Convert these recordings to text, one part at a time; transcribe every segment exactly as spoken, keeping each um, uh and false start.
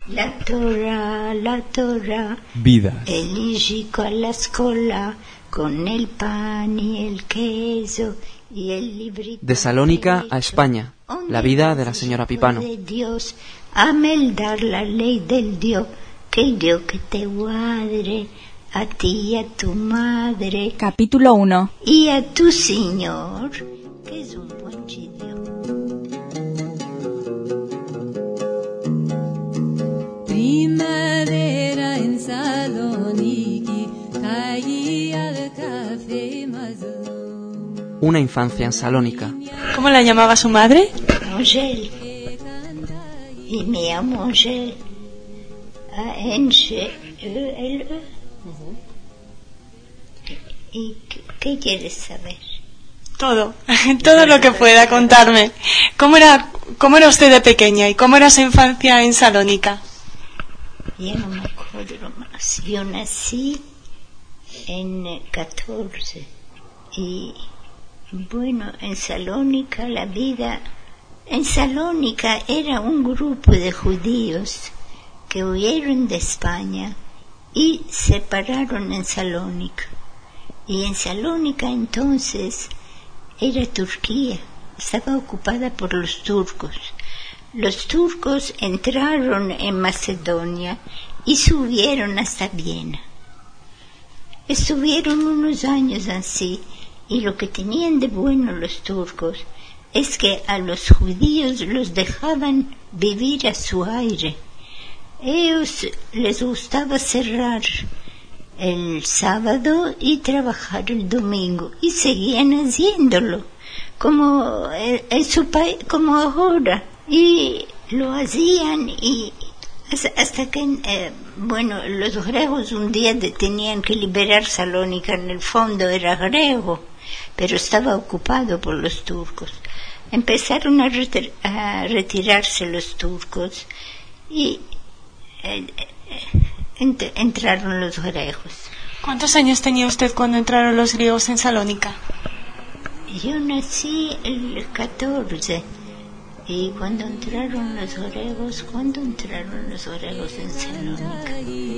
La Torah, la Torah. Vidas. El chico a la escuela con el pan y el queso y el librito. De Salónica a España. La vida de la señora Pipano. De Dios, a meldar la ley del Dios, que Dios que te guarde, a ti y a tu madre. Capítulo uno. Y a tu Señor, que es un buen chidio. Primavera en Saloniki, caía al café Mazlum. Una infancia en Salónica. ¿Cómo la llamaba su madre? Angel. Y me llamo Angel. A N-G E L E. ¿Y qué, qué quieres saber? Todo, todo lo que pueda contarme. ¿Cómo era, cómo era usted de pequeña y cómo era su infancia en Salónica? Yo no me acuerdo más. Yo nací en catorce y bueno, en Salónica la vida... En Salónica era un grupo de judíos que huyeron de España y se pararon en Salónica. Y en Salónica entonces era Turquía, estaba ocupada por los turcos. Los turcos entraron en Macedonia y subieron hasta Viena. Estuvieron unos años así, y lo que tenían de bueno los turcos es que a los judíos los dejaban vivir a su aire. Ellos les gustaba cerrar el sábado y trabajar el domingo, y seguían haciéndolo, como en su país, como ahora. Y lo hacían y hasta que, eh, bueno, los griegos un día tenían que liberar Salónica. En el fondo era griego, pero estaba ocupado por los turcos. Empezaron a, retir- a retirarse los turcos y eh, ent- entraron los griegos. ¿Cuántos años tenía usted cuando entraron los griegos en Salónica? Yo nací el catorce. Y cuando entraron los griegos, ¿cuándo entraron los griegos en Salónica?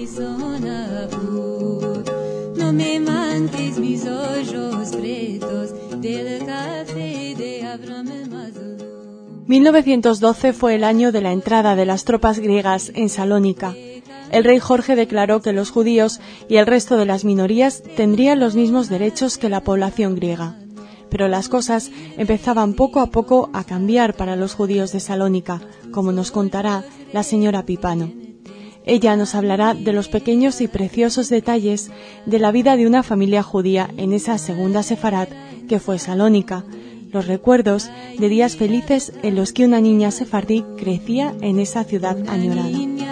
No me manques mis ojos pretos del café de Abraham Mazlum. mil novecientos doce fue el año de la entrada de las tropas griegas en Salónica. El rey Jorge declaró que los judíos y el resto de las minorías tendrían los mismos derechos que la población griega. Pero las cosas empezaban poco a poco a cambiar para los judíos de Salónica, como nos contará la señora Pipano. Ella nos hablará de los pequeños y preciosos detalles de la vida de una familia judía en esa segunda sefarat que fue Salónica, los recuerdos de días felices en los que una niña sefardí crecía en esa ciudad añorada.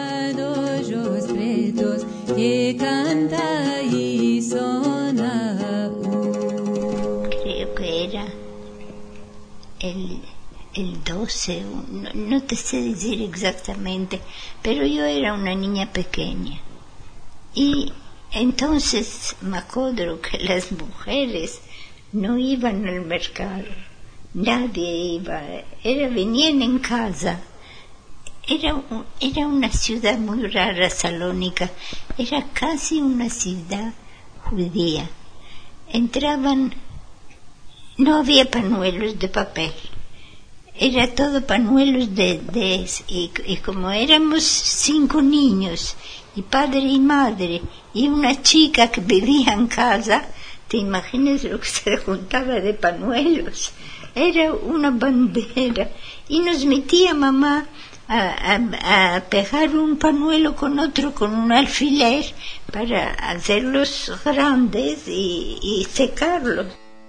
Creo que era el, el doce, no, no te sé decir exactamente, pero yo era una niña pequeña. Y entonces me acuerdo que las mujeres no iban al mercado, nadie iba, era, venían en casa. Era, un, era una ciudad muy rara, Salónica, era casi una ciudad judía. Entraban, no había pañuelos de papel, era todo pañuelos de, de y, y como éramos cinco niños, y padre y madre, y una chica que vivía en casa, te imaginas lo que se juntaba de pañuelos, era una bandera, y nos metía mamá a, a, a pegar un pañuelo con otro con un alfiler para hacerlos grandes y, y secarlos.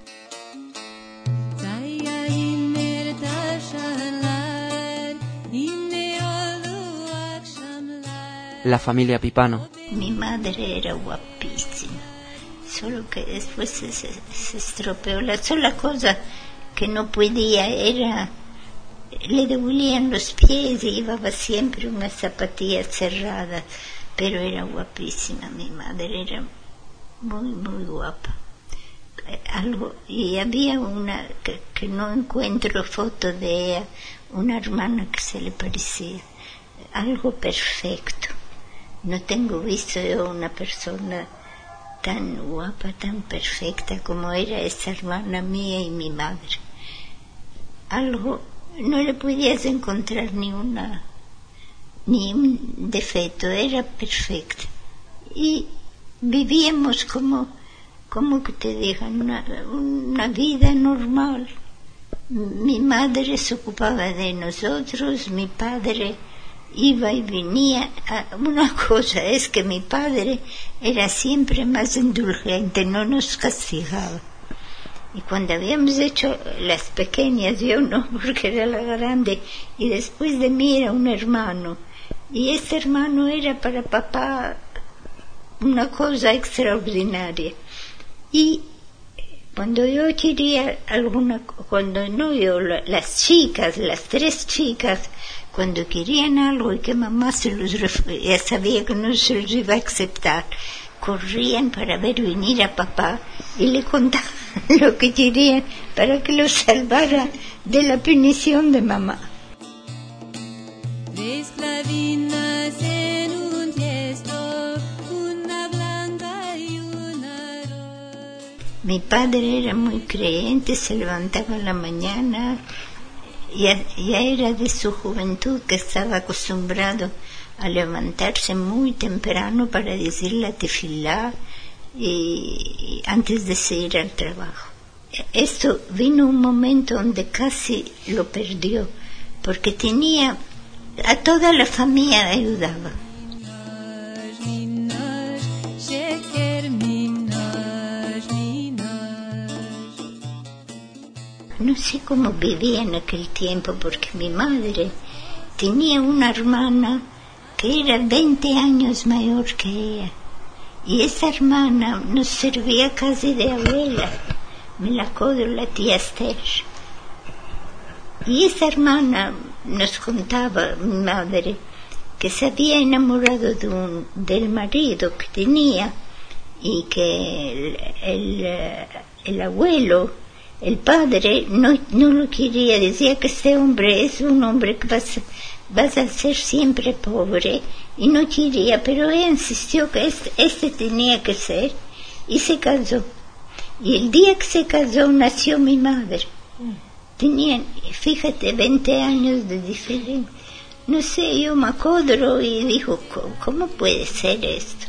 La familia Pipano. Mi madre era guapísima, solo que después se, se, se estropeó. La sola cosa que no podía era, le dolían los pies y llevaba siempre unas zapatillas cerradas, pero era guapísima. Mi madre era muy, muy guapa. Algo, y había una que, que no encuentro foto de ella, una hermana que se le parecía. algo perfecto. No tengo visto yo una persona tan guapa, tan perfecta como era esa hermana mía y mi madre. Algo, no le podías encontrar ni una, ni un defecto, era perfecta. Y vivíamos como, como que te digan, una, una vida normal. Mi madre se ocupaba de nosotros, mi padre iba y venía. Una cosa es que mi padre era siempre más indulgente, no nos castigaba. Y cuando habíamos hecho las pequeñas, yo no, porque era la grande, y después de mí era un hermano, y este hermano era para papá una cosa extraordinaria. Y cuando yo quería alguna, cuando no yo, las chicas, las tres chicas, cuando querían algo y que mamá se los ref- ya sabía que no se los iba a aceptar, corrían para ver venir a papá y le contaban lo que querían para que los salvara de la punición de mamá. De esclavinas en un tiesto, una blanca y una roja. Mi padre era muy creyente, se levantaba en la mañana, ya, ya era de su juventud que estaba acostumbrado a levantarse muy temprano para decir la tefilá y antes de ir al trabajo. Esto vino un momento donde casi lo perdió, porque tenía a toda la familia ayudaba. No sé cómo vivía en aquel tiempo, porque mi madre tenía una hermana que era veinte años mayor que ella, y esa hermana nos servía casi de abuela, me la acuerdo, la tía Esther. Y esa hermana nos contaba, mi madre, que se había enamorado de un, del marido que tenía, y que el, el, el abuelo, el padre, no, no lo quería, decía que este hombre es un hombre que vas, vas a ser siempre pobre, y no quería, pero ella insistió que este, este tenía que ser, y se casó. Y el día que se casó nació mi madre. Tenían, fíjate, veinte años de diferencia. No sé, yo me acuerdo y dijo, ¿cómo puede ser esto?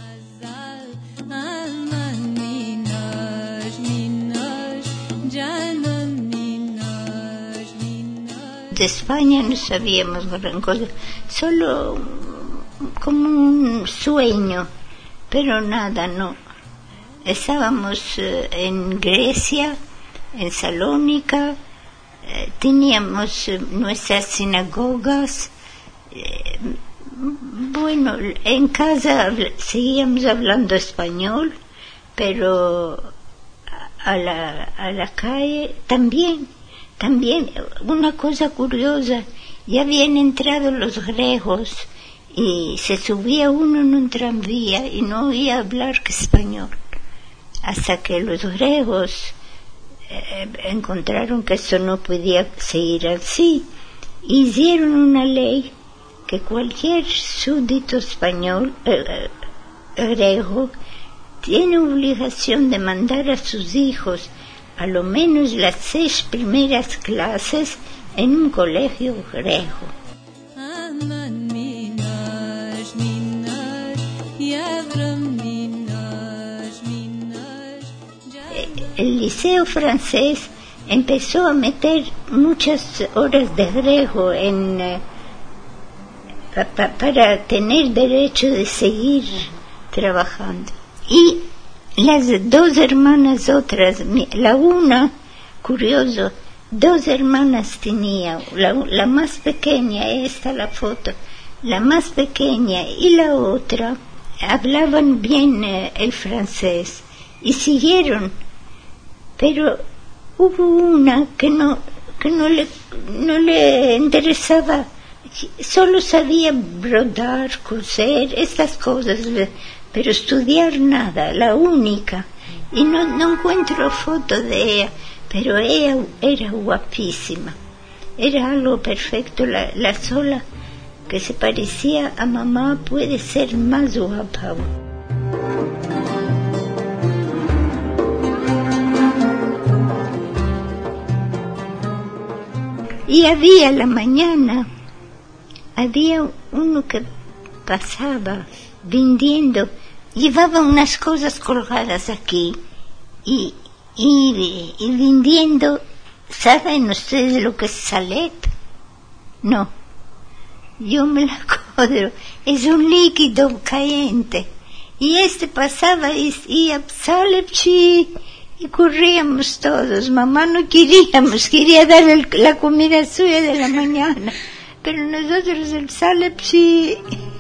De España no sabíamos gran cosa, solo como un sueño, pero nada, no. Estábamos eh, en Grecia, en Salónica, eh, teníamos eh, nuestras sinagogas, eh, bueno, en casa seguíamos hablando español, pero a la, a la calle también. También, una cosa curiosa, ya habían entrado los griegos y se subía uno en un tranvía y no oía hablar que español. Hasta que los griegos eh, encontraron que eso no podía seguir así, hicieron una ley que cualquier súbdito español, eh, griego, tiene obligación de mandar a sus hijos a lo menos las seis primeras clases en un colegio griego. El liceo francés empezó a meter muchas horas de griego en, eh, pa, pa, para tener derecho de seguir trabajando. Y las dos hermanas otras, la una, curioso, dos hermanas tenía, la, la más pequeña, ahí está la foto, la más pequeña y la otra hablaban bien eh, el francés y siguieron, pero hubo una que no, que no le, no le interesaba, solo sabía brodar, coser, estas cosas, pero estudiar nada, la única, y no, no encuentro foto de ella, pero ella era guapísima, era algo perfecto, la, la sola que se parecía a mamá puede ser más guapa. Y había la mañana, había uno que pasaba vendiendo, llevaba unas cosas colgadas aquí y, y, y vendiendo. ¿Saben ustedes lo que es salep? No, yo me la acuerdo, es un líquido caliente. Y este pasaba y decía, salep, sí, y corríamos todos. Mamá no queríamos, quería dar el, la comida suya de la mañana, pero nosotros el salep, sí.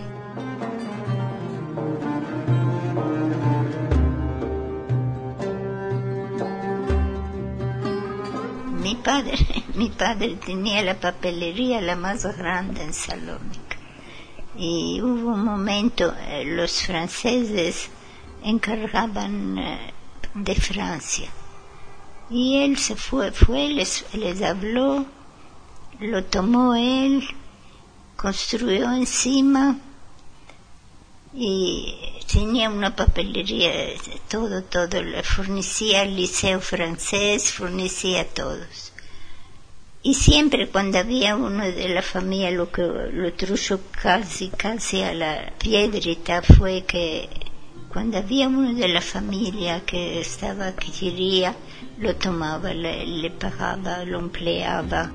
Mi padre, mi padre tenía la papelería la más grande en Salónica. Y hubo un momento, eh, los franceses encargaban eh, de Francia. Y él se fue, fue les, les habló, lo tomó él, construyó encima y tenía una papelería, todo, todo, le fornecía al liceo francés, fornecía a todos. Y siempre cuando había uno de la familia, lo que lo trucho casi, casi a la piedrita fue que cuando había uno de la familia que estaba, que quería, lo tomaba, le, le pagaba, lo empleaba.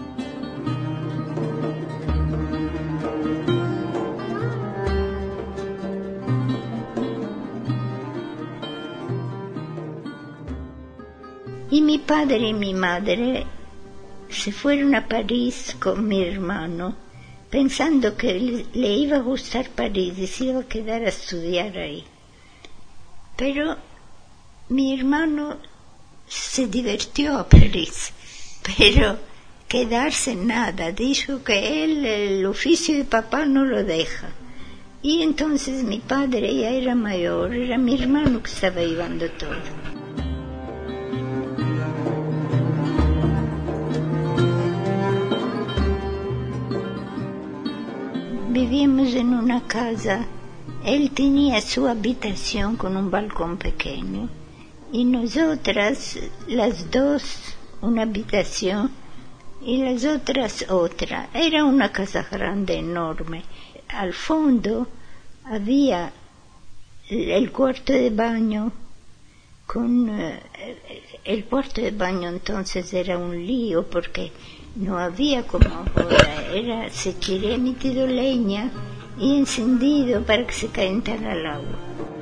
Y mi padre y mi madre se fueron a París con mi hermano, pensando que le, le iba a gustar París y se iba a quedar a estudiar ahí. Pero mi hermano se divirtió a París, pero quedarse nada, dijo que él el oficio de papá no lo deja. Y entonces mi padre ya era mayor, era mi hermano que estaba llevando todo. Vivíamos en una casa, él tenía su habitación con un balcón pequeño y nosotras, las dos, una habitación y las otras otra. Era una casa grande, enorme. Al fondo había el cuarto de baño con eh, el cuarto de baño entonces era un lío porque no había como ahora, era, se quería metido leña y encendido para que se calentara el agua.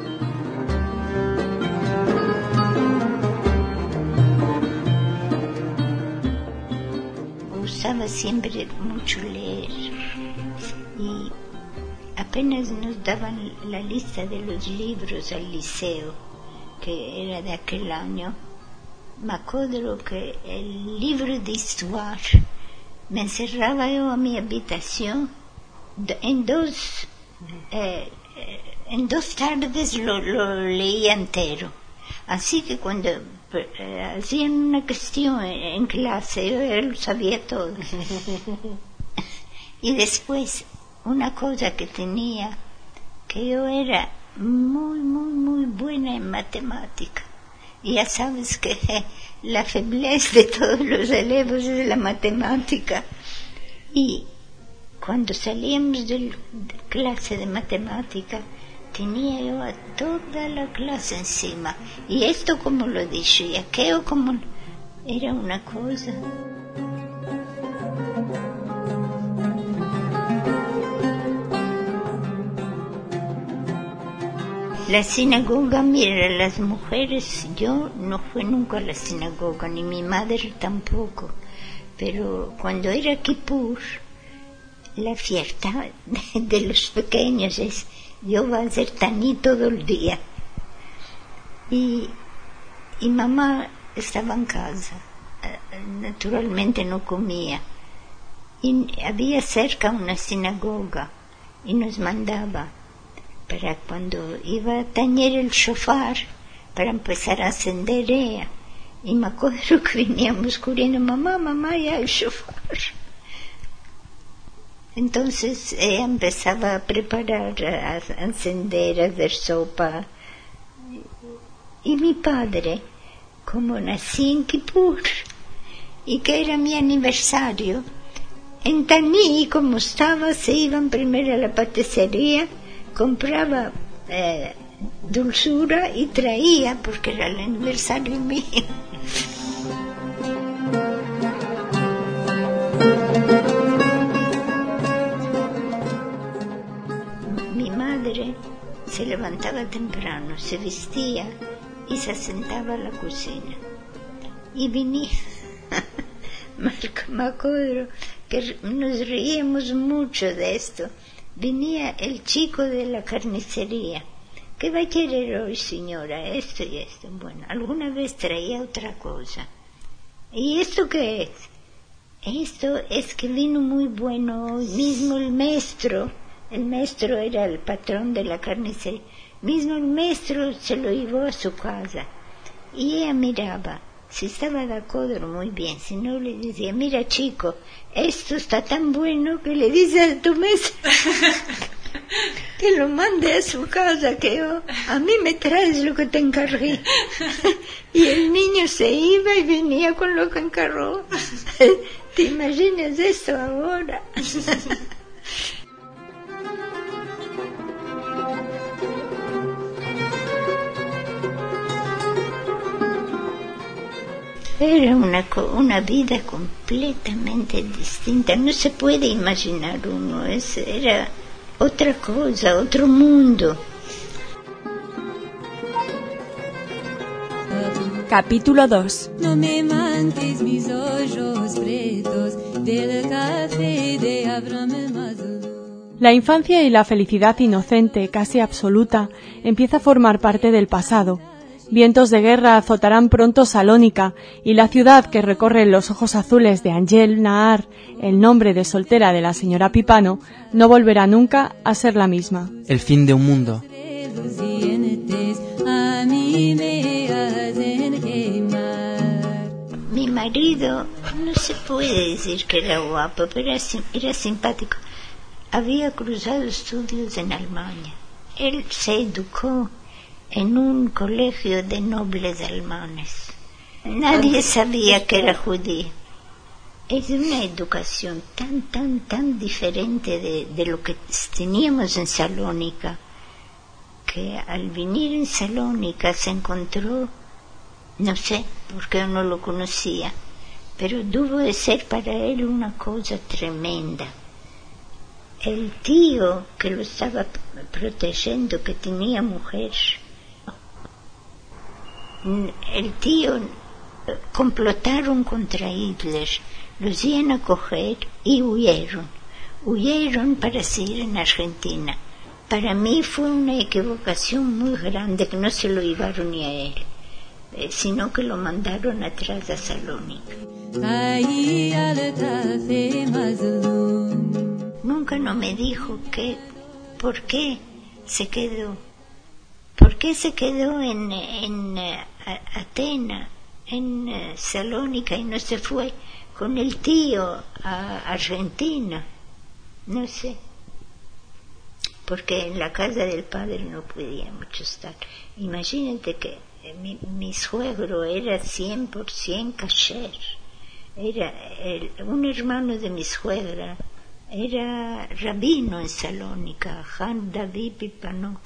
Usaba siempre mucho leer y apenas nos daban la lista de los libros al liceo, que era de aquel año. Me acuerdo que el libro de Histoire me encerraba yo a mi habitación en dos eh, en dos tardes lo, lo leía entero, así que cuando eh, hacían una cuestión en clase yo lo sabía todo. Y después una cosa que tenía, que yo era muy muy muy buena en matemática. Y ya sabes que la feblez de todos los elevos es la matemática. Y cuando salíamos de clase de matemática, tenía yo a toda la clase encima. Y esto como lo dicho, y aquello como... Era una cosa... La sinagoga, mira, las mujeres, yo no fui nunca a la sinagoga, ni mi madre tampoco, pero cuando era Kippur, la fiesta de, de los pequeños es, yo voy a hacer taní todo el día. Y, y mamá estaba en casa, naturalmente no comía, y había cerca una sinagoga, y nos mandaba para cuando iba a tañer el shofar, para empezar a encender ella. Y me acuerdo que veníamos corriendo, mamá, mamá, ya el shofar. Entonces ella empezaba a preparar, a, a encender, a hacer sopa. Y mi padre, como nací en Kippur, y que era mi aniversario, en Taní, como estaba, se iban primero a la paticería, compraba eh, dulzura y traía, porque era el aniversario mío. Mi madre se levantaba temprano, se vestía y se sentaba a la cocina. Y venía, me acuerdo que nos reíamos mucho de esto. Venía el chico de la carnicería. ¿Qué va a querer hoy, señora? Esto y esto. Bueno, alguna vez traía otra cosa. ¿Y esto qué es? Esto es que vino muy bueno hoy mismo el maestro. El maestro era el patrón de la carnicería. Mismo el maestro se lo llevó a su casa. Y ella miraba. Si estaba de acuerdo, muy bien. Si no, le decía, mira chico, esto está tan bueno que le dice a tu maestro que lo mande a su casa, que yo, a mí me traes lo que te encargué. Y el niño se iba y venía con lo que encargó. ¿Te imaginas esto ahora? Era una, una vida completamente distinta, no se puede imaginar uno, es, era otra cosa, otro mundo. Capítulo dos. No me manques mis ojos pretos del café de Abraham Maslow. La infancia y la felicidad inocente, casi absoluta, empieza a formar parte del pasado. Vientos de guerra azotarán pronto Salónica, y la ciudad que recorren los ojos azules de Angel Nahar, el nombre de soltera de la señora Pipano, no volverá nunca a ser la misma. El fin de un mundo. Mi marido, no se puede decir que era guapo, pero era, era simpático. Había cruzado estudios en Alemania. Él se educó en un colegio de nobles alemanes. Nadie sabía que era judío. Es una educación tan, tan, tan diferente de, de lo que teníamos en Salónica, que al venir en Salónica se encontró, no sé, porque yo no lo conocía, pero tuvo de ser para él una cosa tremenda. El tío que lo estaba protegiendo, que tenía mujer, el tío complotaron contra Hitler, los iban a coger y huyeron, huyeron para seguir en Argentina. Para mí fue una equivocación muy grande que no se lo llevaron ni a él, eh, sino que lo mandaron atrás a Salónica. Nunca no me dijo que, por qué se quedó. ¿Por qué se quedó en, en uh, Atenas, en uh, Salónica, y no se fue con el tío a Argentina? No sé. Porque en la casa del padre no podía mucho estar. Imagínate que mi, mi suegro era cien por ciento kasher. Era el, un hermano de mi suegra. Era rabino en Salónica, Han David Pipano.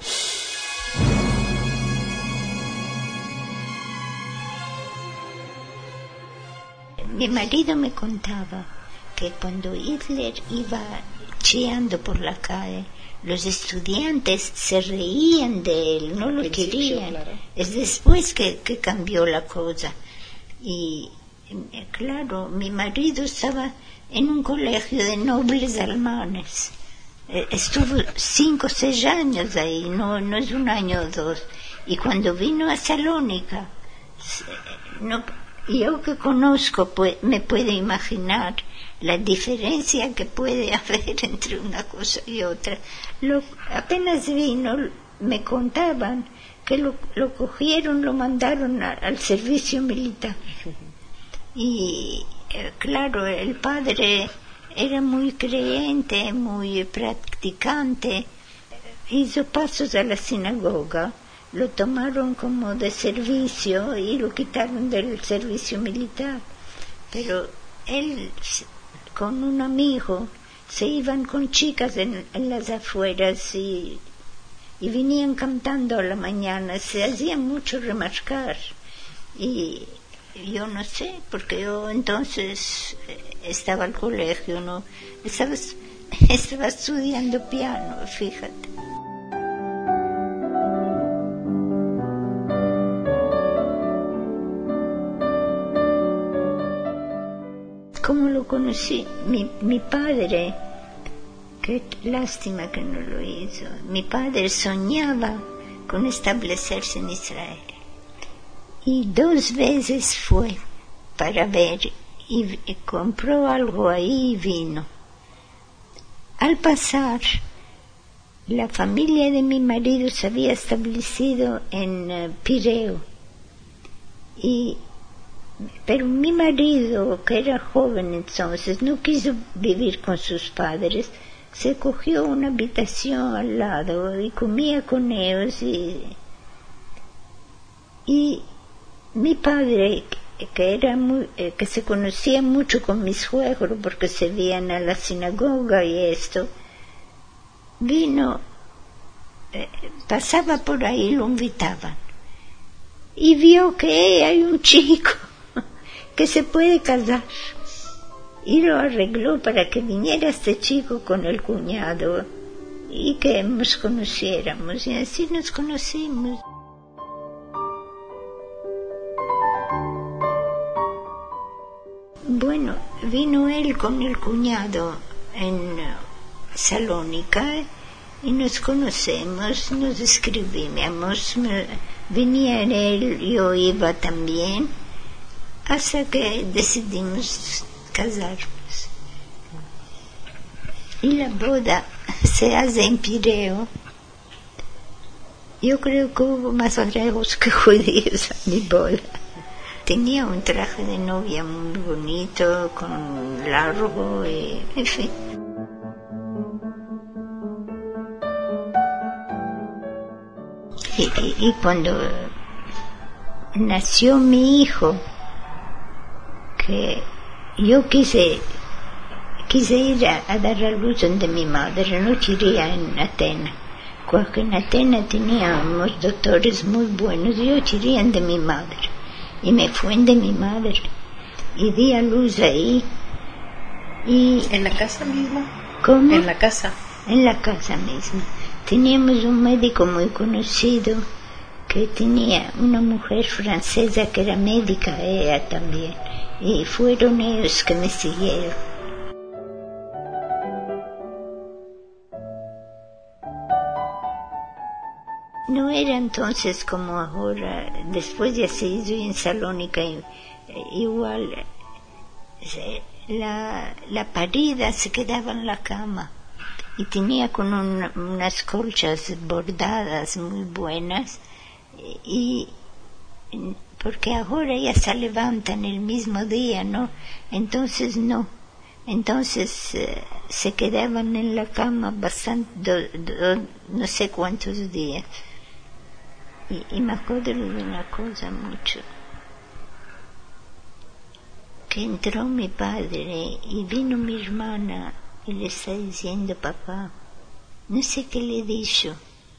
Mi marido me contaba que cuando Hitler iba cheando por la calle, los estudiantes se reían de él, no lo querían. Claro. Es después que, que cambió la cosa. Y claro, mi marido estaba en un colegio de nobles alemanes. Estuvo cinco o seis años ahí, no, no es un año o dos. Y cuando vino a Salónica, no, yo que conozco pues, me puedo imaginar la diferencia que puede haber entre una cosa y otra. Lo, apenas vino, me contaban que lo, lo cogieron, lo mandaron a, al servicio militar. Y eh, claro, el padre era muy creyente, muy practicante. Hizo pasos a la sinagoga, lo tomaron como de servicio y lo quitaron del servicio militar. Pero él, con un amigo, se iban con chicas en, en las afueras y, y venían cantando a la mañana, se hacían mucho remarcar. Y yo no sé, porque yo entonces estaba al colegio, ¿no? Estaba, estaba estudiando piano, fíjate. ¿Cómo lo conocí? Mi, mi padre, qué lástima que no lo hizo, mi padre soñaba con establecerse en Israel. Y dos veces fue para ver y, y compró algo ahí y vino. Al pasar, la familia de mi marido se había establecido en uh, Pireo. Y Pero mi marido, que era joven entonces, no quiso vivir con sus padres, se cogió una habitación al lado y comía con ellos. Y, y mi padre, que, era muy, que se conocía mucho con mis suegros porque se veían a la sinagoga y esto, vino, eh, pasaba por ahí, lo invitaban, y vio que hay un chico que se puede casar, y lo arregló para que viniera este chico con el cuñado y que nos conociéramos, y así nos conocimos. Bueno, vino él con el cuñado en Salónica y nos conocemos, nos escribíamos, venía él, yo iba también, hasta que decidimos casarnos. Y la boda se hace en Pireo. Yo creo que hubo más griegos que judíos a mi boda. Tenía un traje de novia muy bonito, con largo, y, en fin. Y, y, y cuando nació mi hijo, que yo quise quise ir a, a dar a luz donde mi madre, no quería en Atenas, porque en Atenas teníamos doctores muy buenos, yo quería de mi madre, y me fui de mi madre, y di a luz ahí. Y ¿En la casa misma? ¿Cómo? En la casa. En la casa misma. Teníamos un médico muy conocido, que tenía una mujer francesa que era médica, ella también, y fueron ellos que me siguieron. No era entonces como ahora, después ya se hizo en Salónica, igual, la, la parida se quedaba en la cama y tenía con un, unas colchas bordadas muy buenas, y porque ahora ya se levantan el mismo día, ¿no? Entonces no, entonces eh, se quedaban en la cama bastante, do, do, no sé cuántos días. Y, y me acuerdo de una cosa mucho, que entró mi padre y vino mi hermana y le está diciendo, papá, no sé qué le dijo.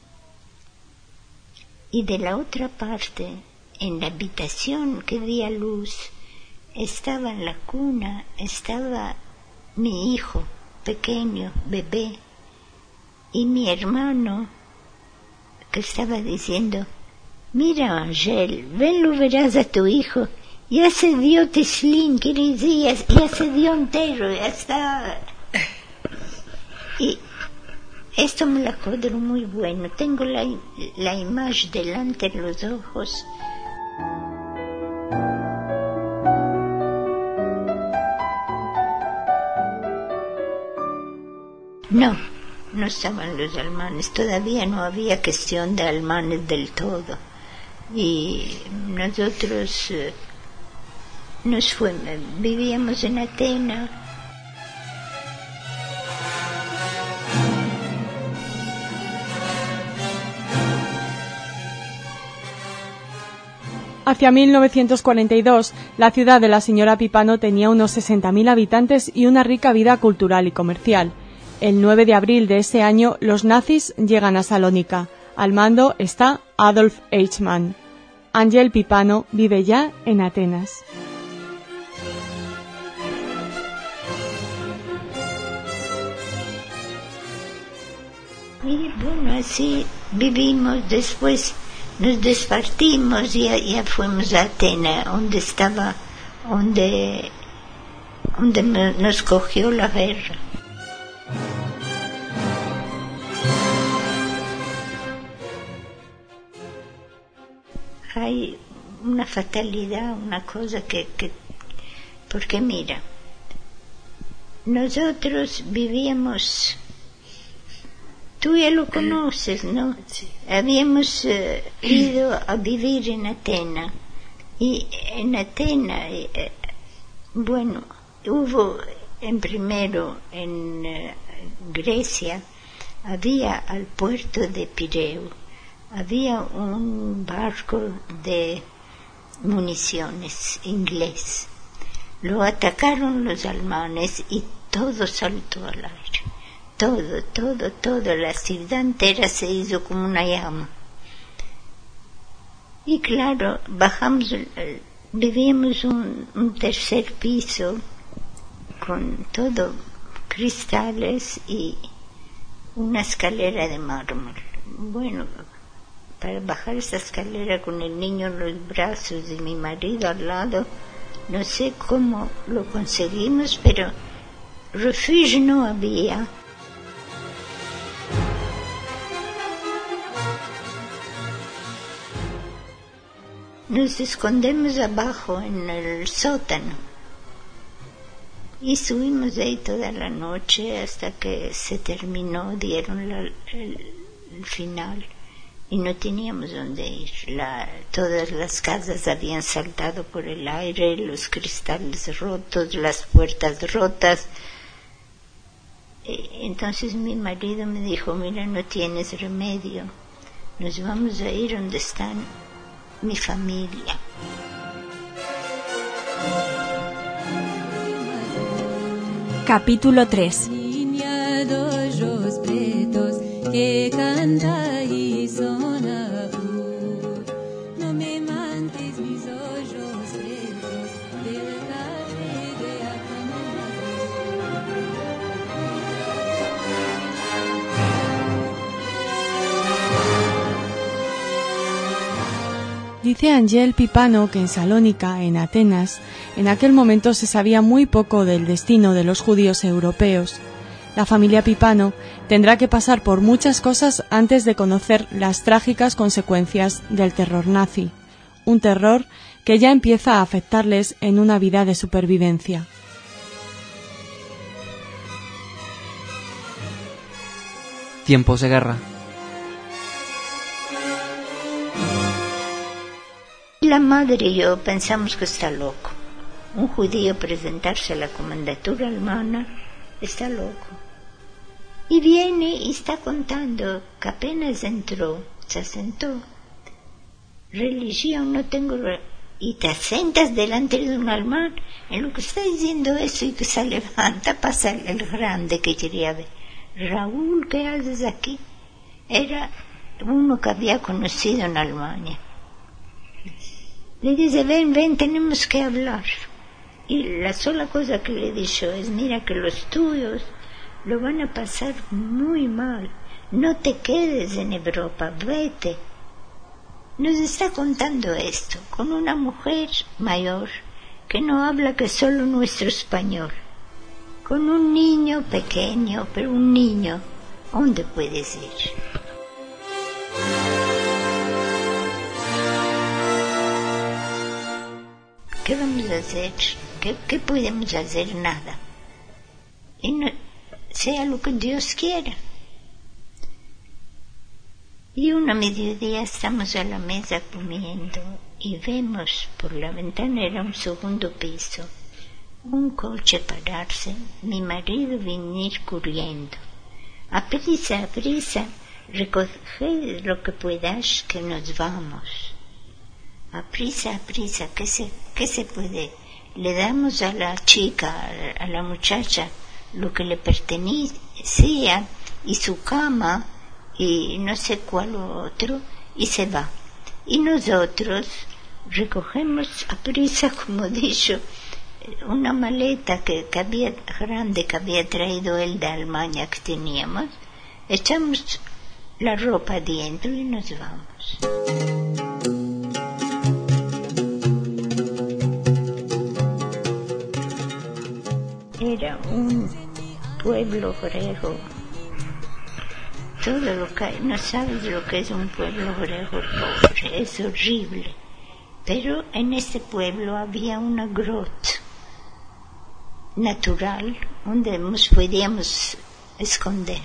Y de la otra parte, en la habitación que di a luz, estaba en la cuna, estaba mi hijo pequeño, bebé, y mi hermano, que estaba diciendo, mira, Ángel, ven, lo verás a tu hijo, ya se dio Teslín, quiere decir, ya, ya se dio entero, ya está. Y esto me lo acuerdo muy bueno, tengo la, la imagen delante de los ojos. No, no estaban los alemanes, todavía no había cuestión de alemanes del todo. Y nosotros eh, nos fuimos, vivíamos en Atenas. Hacia mil novecientos cuarenta y dos, la ciudad de la señora Pipano tenía unos sesenta mil habitantes y una rica vida cultural y comercial. El nueve de abril de ese año, los nazis llegan a Salónica. Al mando está Adolf Eichmann. Angel Pipano vive ya en Atenas. Y bueno, así vivimos. Después nos despartimos y ya, ya fuimos a Atenas, donde estaba, donde, donde nos cogió la guerra. Hay una fatalidad, una cosa que, que... Porque mira, nosotros vivíamos... Tú ya lo conoces, ¿no? Sí. Habíamos eh, ido a vivir en Atenas. Y en Atenas, eh, bueno, hubo en primero en eh, Grecia, había al puerto de Pireo, había un barco de municiones inglés. Lo atacaron los alemanes y todo saltó al aire. Todo, todo, todo, la ciudad entera se hizo como una llama. Y claro, bajamos, vivíamos un, un tercer piso con todo cristales y una escalera de mármol. Bueno, para bajar esa escalera con el niño en los brazos y mi marido al lado, no sé cómo lo conseguimos, pero refugio no había. Nos escondemos abajo en el sótano y subimos ahí toda la noche hasta que se terminó, dieron la, el, el final y no teníamos dónde ir. La, todas las casas habían saltado por el aire, los cristales rotos, las puertas rotas. Entonces mi marido me dijo, mira, no tienes remedio, nos vamos a ir donde están mi familia. Capítulo tres. Dice Angel Pipano que en Salónica, en Atenas, en aquel momento se sabía muy poco del destino de los judíos europeos. La familia Pipano tendrá que pasar por muchas cosas antes de conocer las trágicas consecuencias del terror nazi, un terror que ya empieza a afectarles en una vida de supervivencia. Tiempos de guerra. La madre y yo pensamos que está loco. Un judío presentarse a la comandatura alemana está loco. Y viene y está contando que apenas entró, se sentó. Religión no tengo... Re y te sentas delante de un alemán, en lo que está diciendo eso y que se levanta, pasa el grande que quería ver. Raúl, ¿qué haces aquí? Era uno que había conocido en Alemania. Le dice, ven, ven, tenemos que hablar. Y la sola cosa que le he dicho es, mira que los tuyos lo van a pasar muy mal. No te quedes en Europa, vete. Nos está contando esto con una mujer mayor que no habla que solo nuestro español. Con un niño pequeño, pero un niño, ¿dónde puedes ir? ¿Qué vamos a hacer? ¿Qué, qué podemos hacer? Nada. Y no, sea lo que Dios quiera. Y una mediodía estamos a la mesa comiendo y vemos por la ventana, era un segundo piso, un coche pararse, mi marido venir corriendo. A prisa, a prisa, recoge lo que puedas que nos vamos. a prisa, a prisa, ¿qué se, qué se puede? Le damos a la chica, a la muchacha, lo que le pertenecía, y su cama, y no sé cuál otro, y se va. Y nosotros recogemos a prisa, como dicho, una maleta que, que había, grande, que había traído él de Alemania, que teníamos, echamos la ropa dentro y nos vamos. Era un pueblo griego. Todo lo que hay, no sabes lo que es un pueblo griego pobre, es horrible. Pero en este pueblo había una grota natural donde nos podíamos esconder.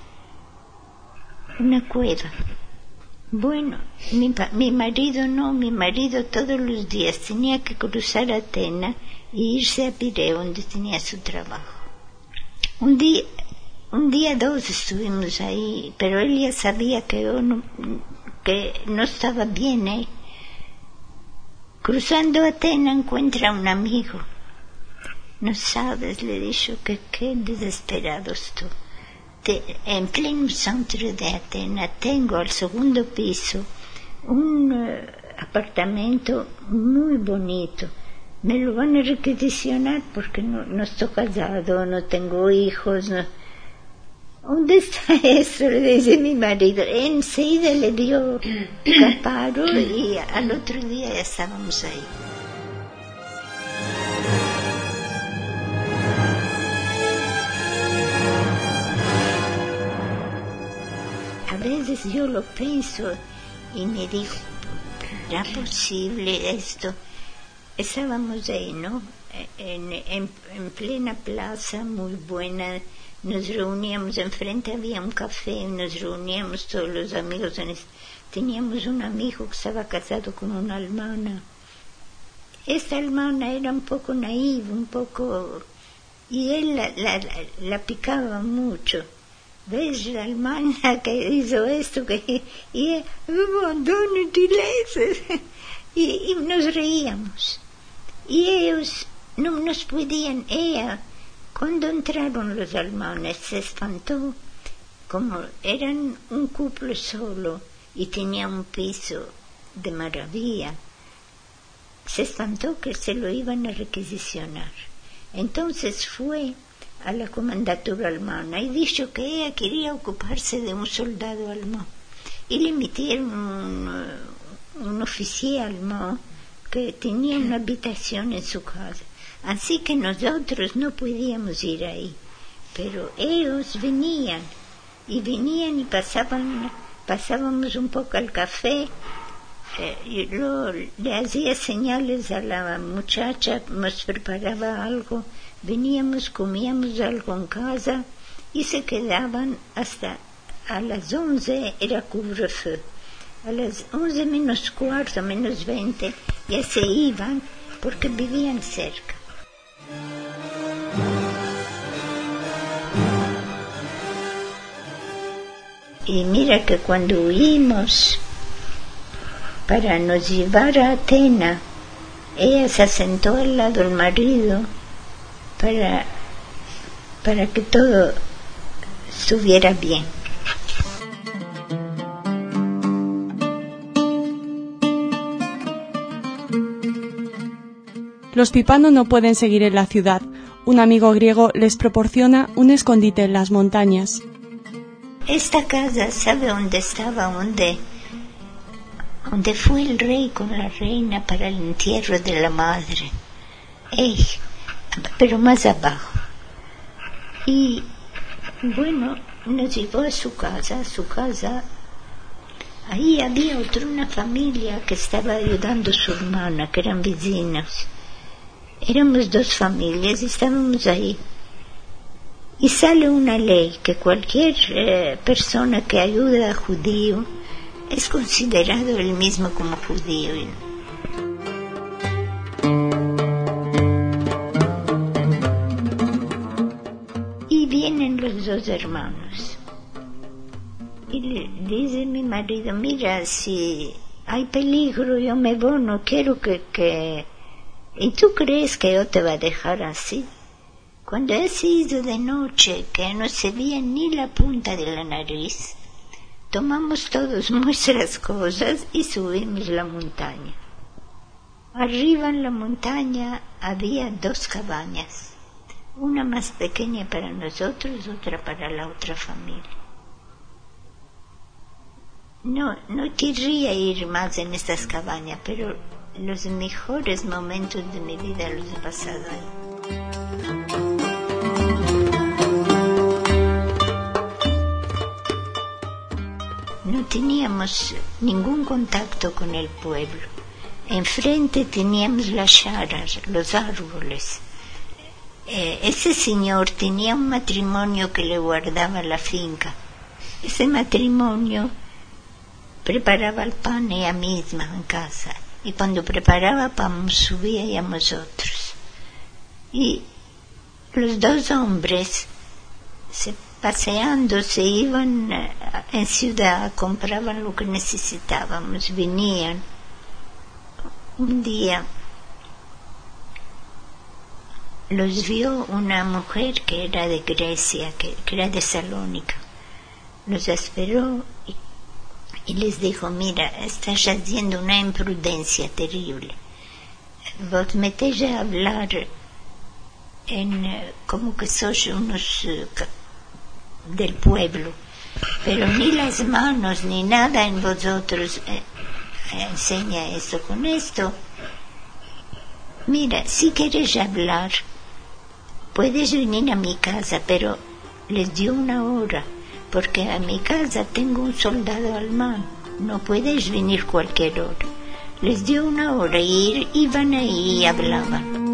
Una cueva. Bueno, mi, mi marido no, mi marido todos los días tenía que cruzar Atenas e irse a Pireo, donde tenía su trabajo. Un día, un día dos estuvimos ahí, pero él ya sabía que yo no, que no estaba bien, ¿eh? Cruzando Atenas encuentra un amigo. No sabes, le he dicho, que qué desesperado estoy. Te, en pleno centro de Atenas tengo al segundo piso un uh, apartamento muy bonito. Me lo van a requisicionar porque no, no estoy casado, no tengo hijos. No. ¿Dónde está eso?, le dice mi marido. Enseguida le dio caparo y al otro día ya estábamos ahí. A veces yo lo pienso y me digo, ¿era posible esto? Estábamos ahí, ¿no? En, en, en plena plaza, muy buena. Nos reuníamos, enfrente había un café, nos reuníamos todos los amigos. Teníamos un amigo que estaba casado con una alemana. Esta alemana era un poco naiva, un poco... Y él la, la, la, la picaba mucho. ¿Ves la alemana que hizo esto? Que, y abandona ingleses. Y, y nos reíamos. Y ellos no nos podían... Ella, cuando entraron los alemanes, se espantó. Como eran un couple solo y tenía un piso de maravilla, se espantó que se lo iban a requisicionar. Entonces fue a la comandatura alemana y dijo que ella quería ocuparse de un soldado alemán. Y le metieron un, un oficial alemán que tenía una habitación en su casa. Así que nosotros no podíamos ir ahí. Pero ellos venían, y venían y pasaban, pasábamos un poco al café. Eh, y lo, le hacía señales a la muchacha, nos preparaba algo, veníamos, comíamos algo en casa y se quedaban hasta a las once, era couvre-feu. A las once menos cuarto, menos veinte, ya se iban porque vivían cerca. Y mira que cuando huimos para nos llevar a Atenas, ella se sentó al lado del marido para, para que todo estuviera bien. Los Pipano no pueden seguir en la ciudad. Un amigo griego les proporciona un escondite en las montañas. Esta casa, ¿sabe dónde estaba? ¿Dónde? Donde fue el rey con la reina para el entierro de la madre. Ey, pero más abajo. Y bueno, nos llevó a su casa, a su casa. Ahí había otra, una familia que estaba ayudando a su hermana, que eran vecinos. Éramos dos familias y estábamos ahí. Y sale una ley que cualquier eh, persona que ayuda a judío es considerado el mismo como judío. Y vienen los dos hermanos. Y le dice mi marido, mira, si hay peligro, yo me voy, no quiero que, que... ¿Y tú crees que yo te va a dejar así? Cuando he sido de noche, que no se veía ni la punta de la nariz, tomamos todos nuestras cosas y subimos la montaña. Arriba en la montaña había dos cabañas, una más pequeña para nosotros, otra para la otra familia. No, no querría ir más en estas cabañas, pero los mejores momentos de mi vida los he pasado ahí. No teníamos ningún contacto con el pueblo. Enfrente teníamos las charas, los árboles. Eh, ese señor tenía un matrimonio que le guardaba la finca. Ese matrimonio preparaba el pan ella misma en casa. Y cuando preparaba pan subía a nosotros. Y los dos hombres, se, paseando, se iban en ciudad, compraban lo que necesitábamos, venían. Un día los vio una mujer que era de Grecia, que, que era de Salónica. Los esperó y, y les dijo, mira, estás haciendo una imprudencia terrible. Vos metéis a hablar en, como que sois unos uh, del pueblo, pero ni las manos ni nada en vosotros eh, enseña eso. Con esto, mira, si quieres hablar, puedes venir a mi casa, pero les dio una hora, porque a mi casa tengo un soldado alemán, no puedes venir cualquier hora. Les dio una hora y iban ahí y hablaban.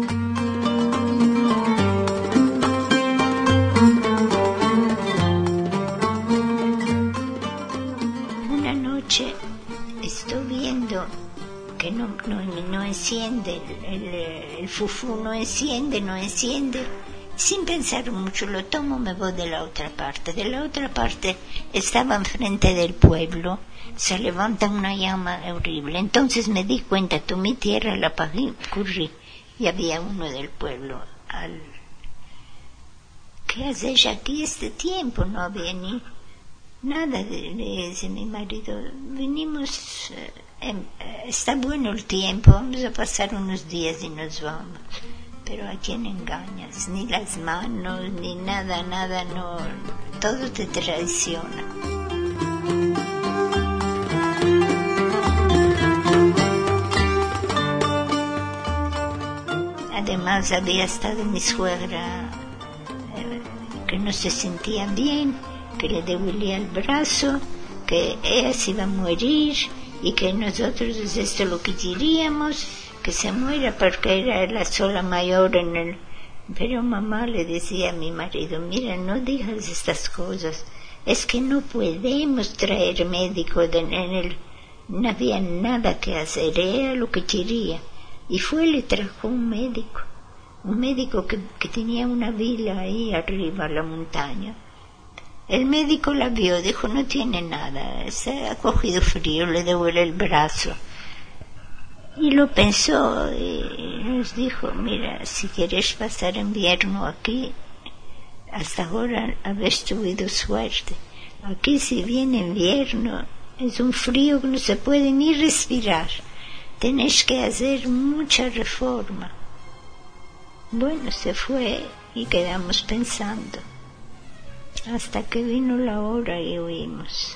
Una noche estoy viendo que no, no, no enciende, el, el, el fufú no enciende, no enciende. Sin pensar mucho lo tomo, me voy de la otra parte. De la otra parte estaba enfrente del pueblo, se levanta una llama horrible. Entonces me di cuenta, tomé tierra, la apagué, corrí y había uno del pueblo. Al... ¿Qué haces aquí este tiempo? No había ni nada, le dice mi marido. Venimos, eh, eh, está bueno el tiempo, vamos a pasar unos días y nos vamos. Pero a quién engañas, ni las manos, ni nada, nada, no, todo te traiciona. Además había estado mi suegra eh, que no se sentía bien, que le dolía el brazo, que ella se iba a morir y que nosotros esto es lo que queríamos, que se muera porque era la sola mayor en el... Pero mamá le decía a mi marido, mira, no digas estas cosas, es que no podemos traer médico de, en el... No había nada que hacer, era lo que quería. Y fue, le trajo un médico, un médico que, que tenía una vila ahí arriba en la montaña. El médico la vio, dijo, no tiene nada, se ha cogido frío, le duele el brazo. Y lo pensó y nos dijo, mira, si quieres pasar invierno aquí, hasta ahora habéis tenido suerte. Aquí si viene invierno, es un frío que no se puede ni respirar. Tenéis que hacer mucha reforma. Bueno, se fue y quedamos pensando, hasta que vino la hora y huimos.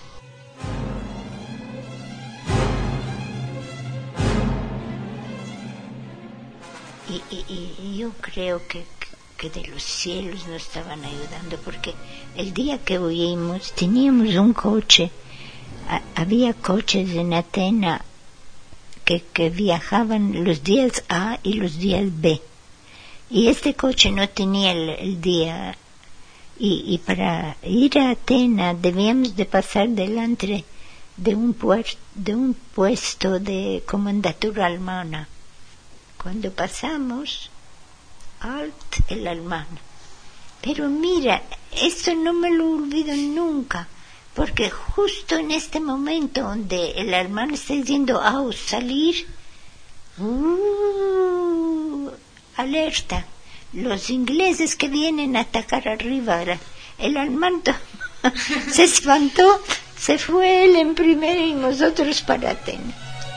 Y, y, y yo creo que, que de los cielos nos estaban ayudando, porque el día que huimos teníamos un coche, a, había coches en Atenas que, que viajaban los días A y los días B, y este coche no tenía el, el día, y, y para ir a Atenas debíamos de pasar delante de un, puer, de un puesto de comandatura alemana. Cuando pasamos, alt el alemán. Pero mira, esto no me lo olvido nunca. porque justo en este momento donde el alemán está diciendo aus, salir, uh, alerta, los ingleses que vienen a atacar arriba, el alemán se espantó, se fue él en primero y nosotros para Atenas.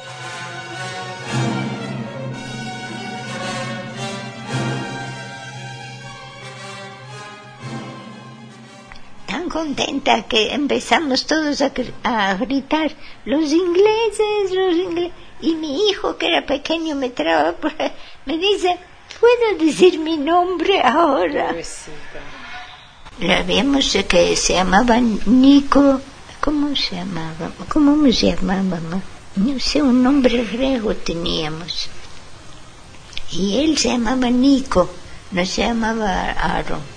Tan contenta que empezamos todos a, a gritar, los ingleses, los ingleses, y mi hijo que era pequeño me traba, me dice, ¿puedo decir mi nombre ahora? Le habíamos que se llamaba Nico, ¿cómo se llamaba? ¿Cómo se llamaba? No sé, un nombre griego teníamos. Y él se llamaba Nico, no se llamaba Aaron.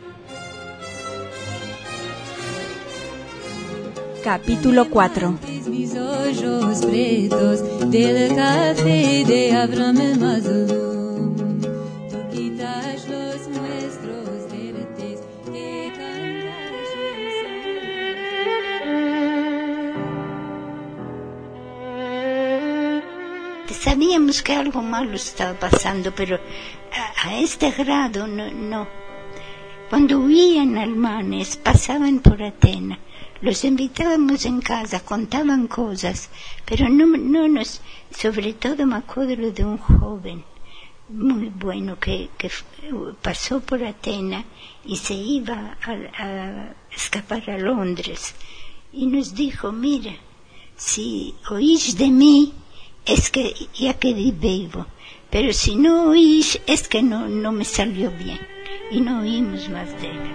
Capítulo cuatro. Mis ojos pretos del café de Abraham Mazlum. Tú quitas los nuestros dertes que cantas sin saber. Sabíamos que algo malo estaba pasando, pero a, a este grado no, no. Cuando huían alemanes, pasaban por Atenas. Los invitábamos en casa, contaban cosas, pero no, no nos, sobre todo me acuerdo de un joven muy bueno que, que pasó por Atenas y se iba a, a escapar a Londres y nos dijo, mira, si oís de mí es que ya quedé vivo, pero si no oís es que no, no me salió bien, y no oímos más de él.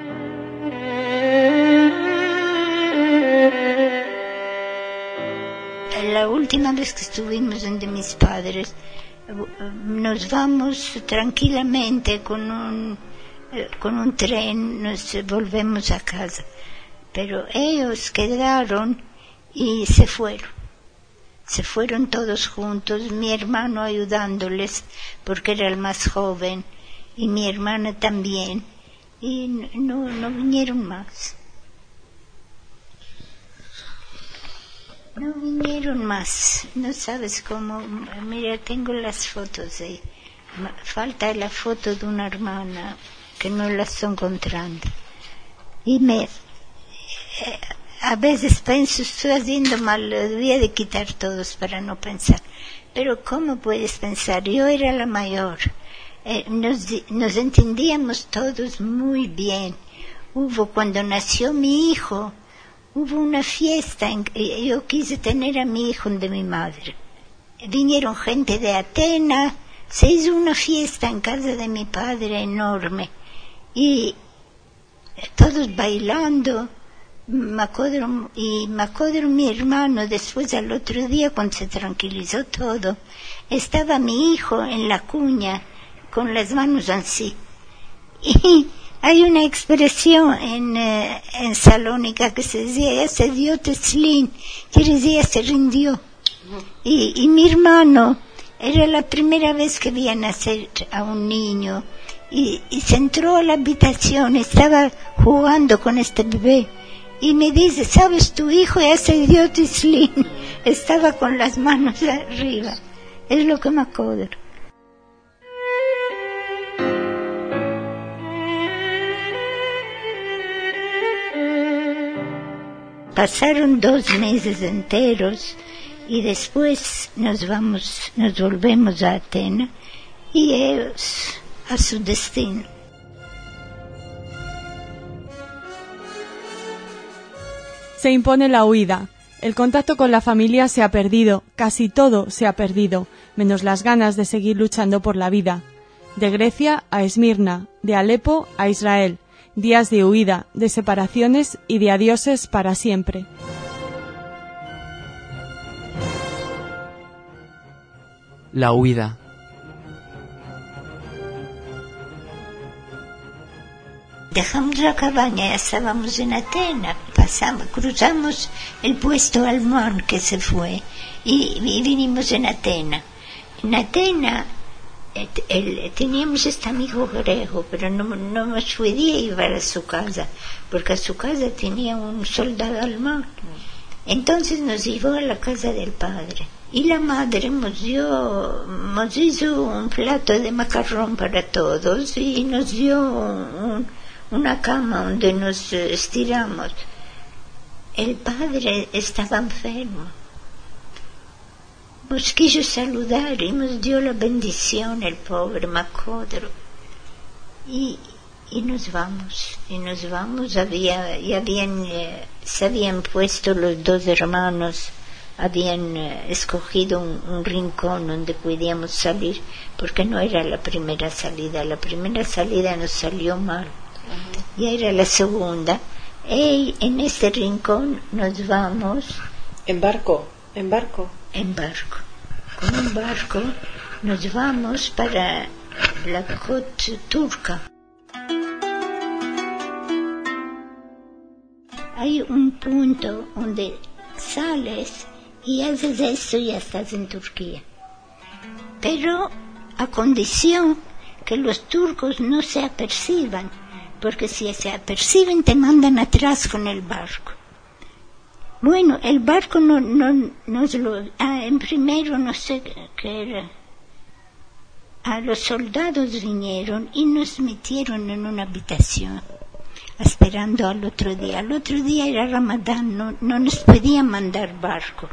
La última vez que estuvimos donde mis padres, nos vamos tranquilamente con un, con un tren, nos volvemos a casa. Pero ellos quedaron y se fueron. Se fueron todos juntos, mi hermano ayudándoles, porque era el más joven, y mi hermana también, y no, no vinieron más. No vinieron más, no sabes cómo, mira, tengo las fotos ahí, falta la foto de una hermana que no la estoy encontrando, y me, eh, a veces pienso, estoy haciendo mal, debía de quitar todos para no pensar, pero ¿cómo puedes pensar? Yo era la mayor, eh, nos, nos entendíamos todos muy bien, hubo cuando nació mi hijo, hubo una fiesta, en, yo quise tener a mi hijo de mi madre. Vinieron gente de Atenas, se hizo una fiesta en casa de mi padre enorme. Y todos bailando, me acuerdo, y me acuerdo mi hermano, después al otro día cuando se tranquilizó todo, estaba mi hijo en la cuña, con las manos así. Y hay una expresión en, eh, en Salónica que se decía, ya se dio teslin, quiere decir, ya se rindió. Y, y mi hermano, era la primera vez que veía nacer a un niño, y, y se entró a la habitación, estaba jugando con este bebé, y me dice, ¿sabes, tu hijo ya se dio teslin? Estaba con las manos arriba, es lo que me acuerdo. Pasaron dos meses enteros y después nos vamos, nos volvemos a Atenas y ellos a su destino. Se impone la huida. El contacto con la familia se ha perdido, casi todo se ha perdido, menos las ganas de seguir luchando por la vida. De Grecia a Esmirna, de Alepo a Israel. Días de huida, de separaciones y de adioses para siempre. La huida. Dejamos la cabaña, ya estábamos en Atenas, pasamos, cruzamos el puesto alemán que se fue y, y vinimos en Atenas. En Atenas el, teníamos este amigo griego, pero no, no nos podía llevar a su casa, porque a su casa tenía un soldado alemán. Entonces nos llevó a la casa del padre. Y la madre nos dio, nos hizo un plato de macarrón para todos y nos dio un, una cama donde nos estiramos. El padre estaba enfermo. Nos quiso saludar y nos dio la bendición, el pobre Macodro. Y, y nos vamos, y nos vamos. Había, y habían, eh, se habían puesto los dos hermanos, habían eh, escogido un, un rincón donde podíamos salir, porque no era la primera salida. La primera salida nos salió mal. Uh-huh. Y era la segunda. Y en este rincón nos vamos. ¿En barco? ¿En barco? En barco. Con un barco nos vamos para la côte turca. Hay un punto donde sales y haces esto y ya estás en Turquía. Pero a condición que los turcos no se aperciban, porque si se aperciben te mandan atrás con el barco. Bueno, el barco no, no, nos lo... Ah, en primero no sé qué era. A los soldados vinieron y nos metieron en una habitación, esperando al otro día. Al otro día era Ramadán, no, no nos podían mandar barco.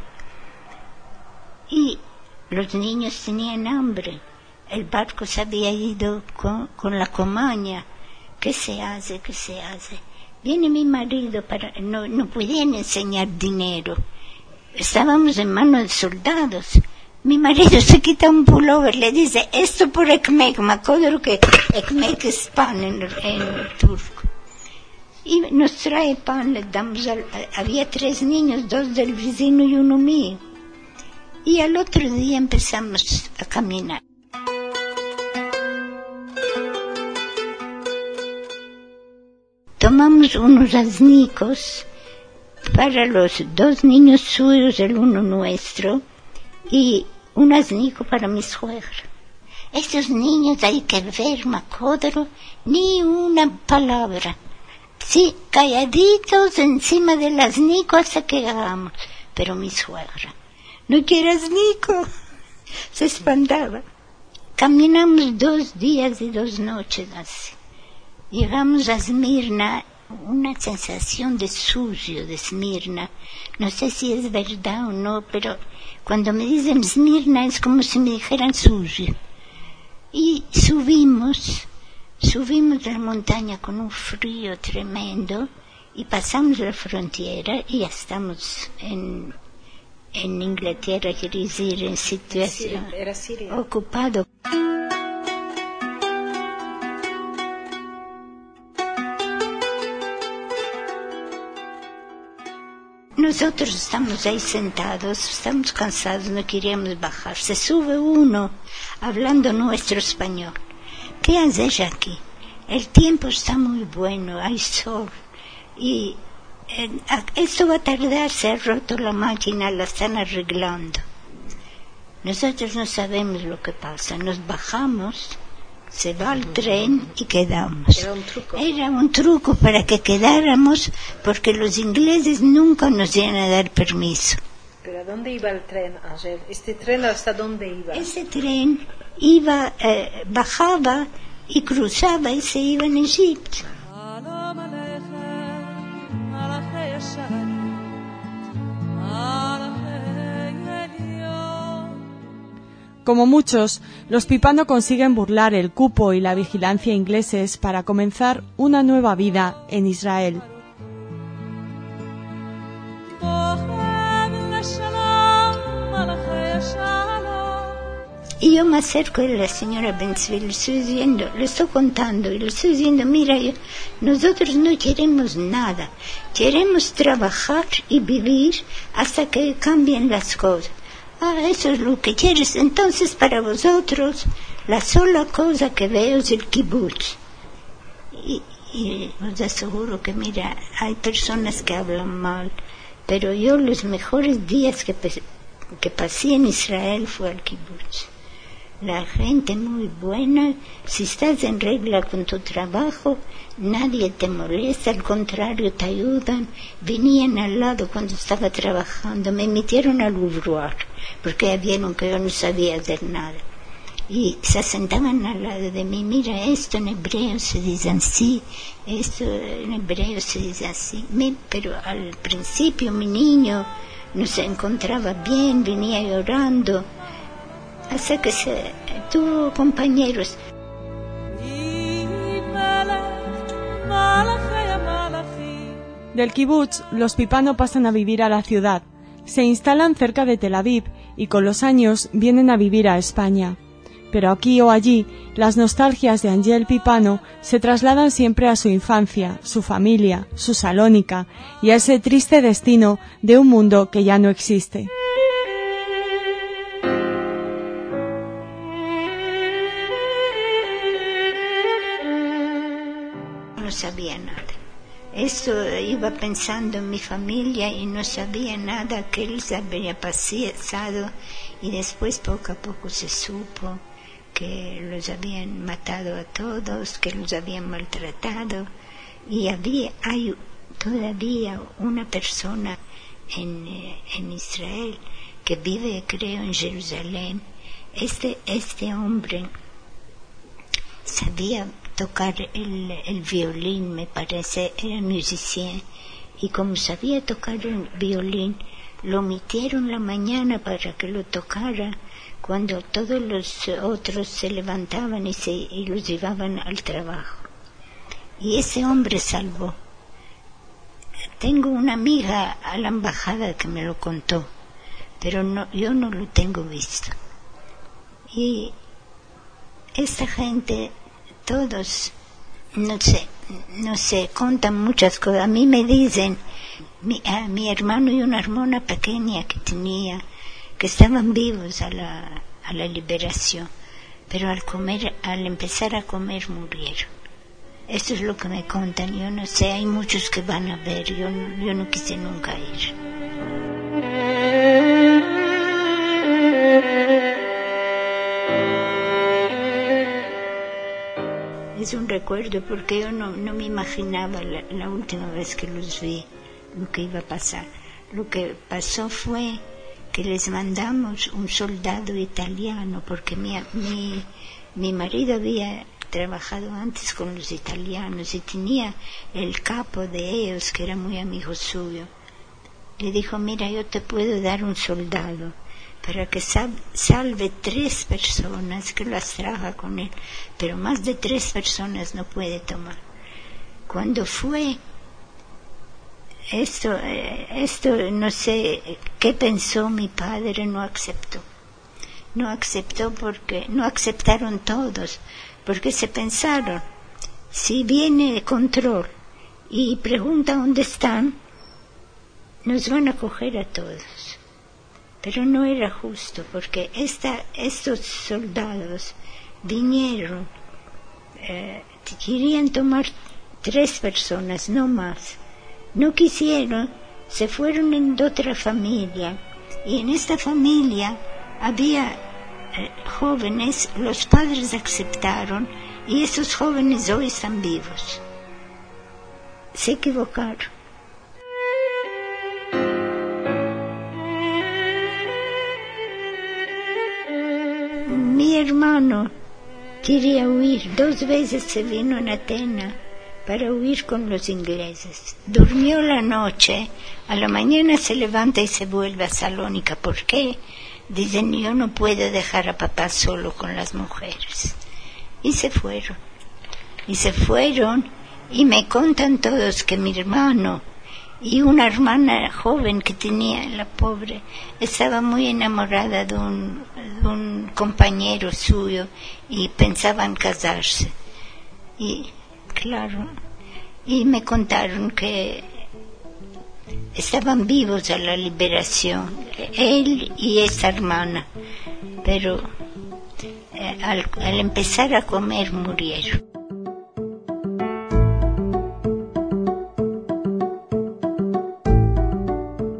Y los niños tenían hambre. El barco se había ido con, con la comaña. ¿Qué se hace? ¿Qué se hace? Viene mi marido, para no, no podían enseñar dinero. Estábamos en manos de soldados. Mi marido se quita un pullover, le dice, esto por ekmek, me acuerdo que ekmek es pan en, en turco. Y nos trae pan, le damos al, había tres niños, dos del vecino y uno mío. Y al otro día empezamos a caminar. Tomamos unos asnicos para los dos niños suyos, el uno nuestro, y un asnico para mi suegra. Estos niños hay que ver, Macodro, ni una palabra. Sí, calladitos encima del asnico hasta que llegamos. Pero mi suegra, no quiere asnico, se espantaba. Caminamos dos días y dos noches así. Llegamos a Esmirna, una sensación de sucio de Esmirna. No sé si es verdad o no, pero cuando me dicen Esmirna es como si me dijeran sucio. Y subimos, subimos la montaña con un frío tremendo y pasamos la frontera y ya estamos en, en Inglaterra, quiere decir, en situación era Siria. Ocupado. Nosotros estamos ahí sentados, estamos cansados, no queríamos bajar. Se sube uno hablando nuestro español. ¿Qué haces aquí? El tiempo está muy bueno, hay sol. Y eh, esto va a tardar, se ha roto la máquina, la están arreglando. Nosotros no sabemos lo que pasa. Nos bajamos, se va el tren y quedamos. Era un truco. Era un truco para que quedáramos, porque los ingleses nunca nos iban a dar permiso. ¿Pero a dónde iba el tren, Ángel? ¿Este tren hasta dónde iba? Ese tren iba, eh, bajaba y cruzaba y se iba en Egipto. Como muchos, los Pipano consiguen burlar el cupo y la vigilancia ingleses para comenzar una nueva vida en Israel. Y yo me acerco a la señora Benzville, le estoy diciendo, le estoy contando, y le estoy diciendo, mira, yo, nosotros no queremos nada, queremos trabajar y vivir hasta que cambien las cosas. Ah, eso es lo que quieres. Entonces, para vosotros, la sola cosa que veo es el kibutz. Y, y os aseguro que, mira, hay personas que hablan mal, pero yo los mejores días que, que pasé en Israel fue al kibutz. la gente muy buena. Si estás en regla con tu trabajo, nadie te molesta, al contrario, te ayudan. Venían al lado cuando estaba trabajando, me metieron al boudoir, porque vieron que yo no sabía hacer nada. Y se sentaban al lado de mí. Mira, esto en hebreo se dice así, esto en hebreo se dice así. Me, pero al principio mi niño no se encontraba bien, venía llorando, hasta que se tuvo compañeros. Del kibutz, los Pipano pasan a vivir a la ciudad, se instalan cerca de Tel Aviv y con los años vienen a vivir a España. Pero aquí o allí, las nostalgias de Angel Pipano se trasladan siempre a su infancia, su familia, su Salónica y a ese triste destino de un mundo que ya no existe. No sabía nada. Esto iba pensando en mi familia y no sabía nada que les había pasado, y después poco a poco se supo que los habían matado a todos, que los habían maltratado, y había, hay todavía una persona en, en Israel que vive, creo, en Jerusalén. Este, este hombre sabía tocar el, el violín, me parece, era musicien, y como sabía tocar el violín, lo metieron la mañana para que lo tocara cuando todos los otros se levantaban y, se, y los llevaban al trabajo. Y ese hombre salvó. Tengo una amiga a la embajada que me lo contó, pero no, yo no lo tengo visto. Y esta gente, todos, no sé, no sé, contan muchas cosas. A mí me dicen, mi, a mi hermano y una hermana pequeña que tenía, que estaban vivos a la, a la liberación, pero al comer, al empezar a comer murieron. Esto es lo que me contan. Yo no sé, hay muchos que van a ver, yo, yo no quise nunca ir. Es un recuerdo porque yo no, no me imaginaba la, la última vez que los vi lo que iba a pasar. Lo que pasó fue que les mandamos un soldado italiano, porque mi, mi, mi marido había trabajado antes con los italianos y tenía el capo de ellos, que era muy amigo suyo. Le dijo, mira, yo te puedo dar un soldado para que sal, salve tres personas, que las traja con él, pero más de tres personas no puede tomar. Cuando fue, esto, esto no sé qué pensó mi padre, no aceptó. No aceptó porque, no aceptaron todos, porque se pensaron, si viene control y pregunta dónde están, nos van a coger a todos. Pero no era justo, porque esta, estos soldados vinieron, eh, querían tomar tres personas, no más. No quisieron, se fueron en otra familia, y en esta familia había eh, jóvenes, los padres aceptaron, y esos jóvenes hoy están vivos. Se equivocaron. Mi hermano quería huir, dos veces se vino a Atenas para huir con los ingleses. Durmió la noche, a la mañana se levanta y se vuelve a Salónica. ¿Por qué? Dicen, yo no puedo dejar a papá solo con las mujeres. Y se fueron. Y se fueron y me contan todos que mi hermano y una hermana joven que tenía, la pobre, estaba muy enamorada de un, de un compañero suyo y pensaban casarse. Y claro, y me contaron que estaban vivos a la liberación, él y esa hermana, pero eh, al, al empezar a comer murieron.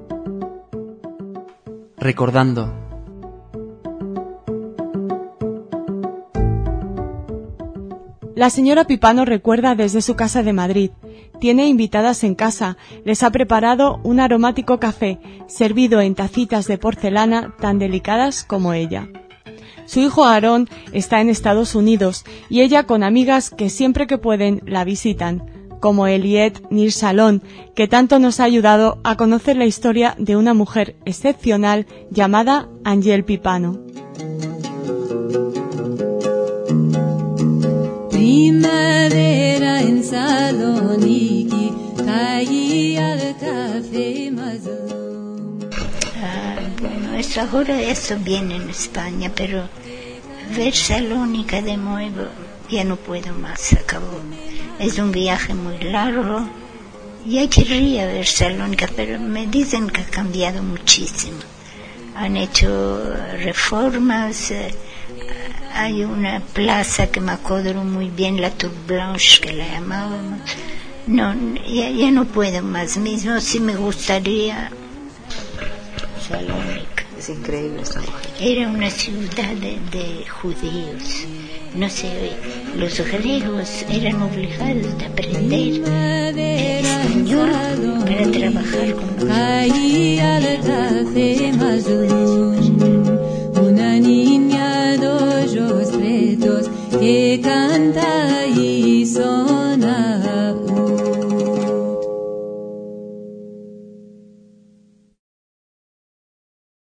Recordando. La señora Pipano recuerda desde su casa de Madrid. Tiene invitadas en casa, les ha preparado un aromático café, servido en tacitas de porcelana tan delicadas como ella. Su hijo Aarón está en Estados Unidos y ella con amigas que siempre que pueden la visitan, como Eliette Nir-Salón, que tanto nos ha ayudado a conocer la historia de una mujer excepcional llamada Angel Pipano. Primavera en Saloniki, caía al café más. Ah, bueno, eso ahora eso viene en España, pero ver Salónica de nuevo ya no puedo más, se acabó. Es un viaje muy largo. Ya querría ver Salónica, pero me dicen que ha cambiado muchísimo. Han hecho reformas. Eh, hay una plaza que me acuerdo muy bien, la Tour Blanche, que la llamábamos. No, ya, ya no puedo más. Mismo si me gustaría Salónica. Es increíble esta mujer. Era una ciudad de, de judíos. No sé, los griegos eran obligados a aprender español para trabajar con nosotros.